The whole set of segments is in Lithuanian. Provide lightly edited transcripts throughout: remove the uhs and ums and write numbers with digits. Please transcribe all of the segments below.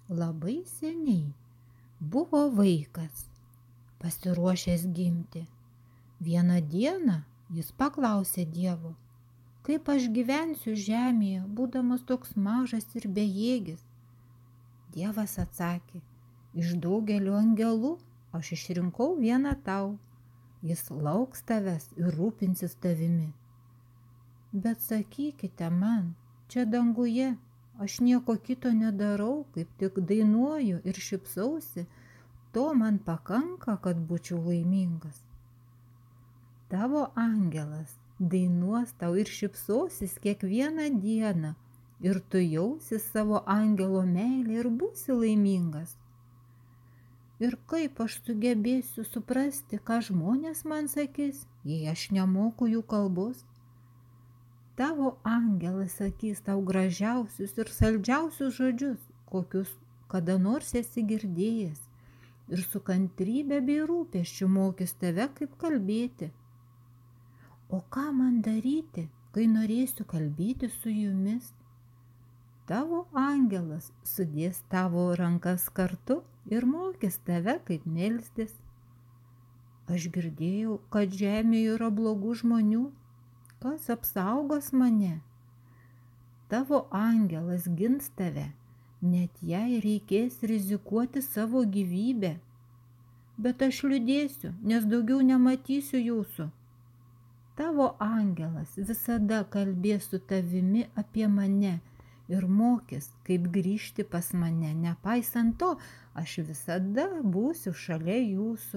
Labai seniai buvo vaikas, pasiruošęs gimti. Vieną dieną jis paklausė Dievo, kaip aš gyvensiu žemėje, būdamas toks mažas ir bejėgis. Dievas atsakė, iš daugelio angelų aš išrinkau vieną tau. Jis lauks tavęs ir rūpinsis tavimi. Bet sakykite man, čia danguje, aš nieko kito nedarau, kaip tik dainuoju ir šypsausi, to man pakanka, kad būčiau laimingas. Tavo angelas dainuos tau ir šypsosis kiekvieną dieną, ir tu jausi savo angelo meilę ir būsi laimingas. Ir kaip aš sugebėsiu suprasti, ką žmonės man sakys, jei aš nemoku jų kalbos? Tavo angelas sakys tau gražiausius ir saldžiausius žodžius, kokius kada nors esi girdėjęs, ir su kantrybė bei rūpesčiu mokys tave, kaip kalbėti. O ką man daryti, kai norėsiu kalbėti su jumis? Tavo angelas sudės tavo rankas kartu ir mokys tave, kaip melstis. Aš girdėjau, kad žemėje yra blogų žmonių. Kas apsaugos mane? Tavo angelas gins tave, net jei reikės rizikuoti savo gyvybę. Bet aš liūdėsiu, nes daugiau nematysiu jūsų. Tavo angelas visada kalbės su tavimi apie mane ir mokys, kaip grįžti pas mane. Nepaisant to, aš visada būsiu šalia jūsų.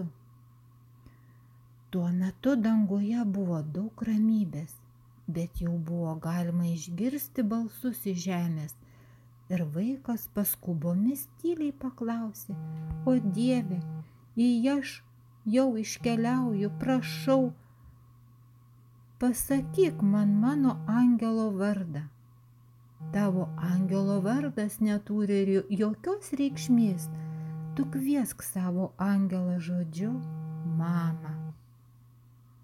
Tuo metu danguje buvo daug ramybės, bet jau buvo galima išgirsti balsus iš žemės. Ir vaikas paskubomis tyliai paklausė, o Dieve, jei aš jau iškeliauju, prašau, pasakyk man mano angelo vardą. Tavo angelo vardas neturi jokios reikšmės. Tu kviesk savo angelą žodžiu mama.